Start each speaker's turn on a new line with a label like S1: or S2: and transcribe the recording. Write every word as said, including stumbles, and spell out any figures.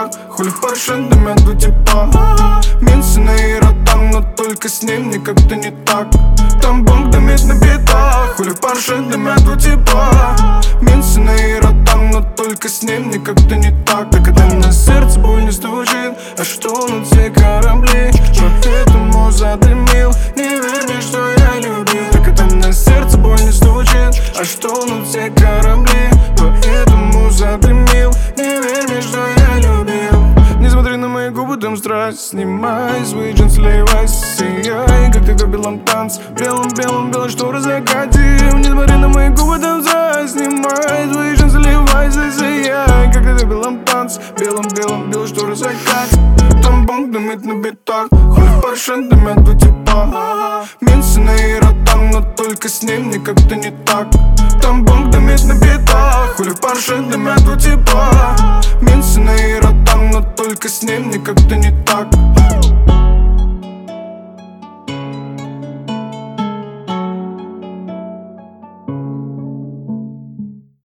S1: так. Хули в Порше дымят у типа. Минсы на Иротан, но только с ним мне как-то не так. Там бомб дымит на битах. Хули в Порше дымят у типа. Минсы на Иротан, но только с ним мне как-то не так. Так это на сердце боль не стучит, а что на все корабли. Поэтому задымил, не верь мне, что я любил. Так это на сердце боль не стучит, а что на все корабли. Поэтому задымил, не верь мне, что я любил. Не смотри на мои губы, там страсть. Снимай свои джинсы, сливайся, сияй, как ты в белом танце. Белым-белым, белой шторы закатим. Не смотри на мои губы, там страсть. Снимай свои джинсы, сливайся, сияй, как ты в белом танце. Белым-белым, белой шторы закатим. Там бомб дымит на битах. Хули в Порше дымят у типа. Минсы на Иротан, но только с ним мне как-то не так. Там бомб дымит на битах. Хули в Порше дымят у типа. Минсы на Иротан, но только с ним мне как-то не так.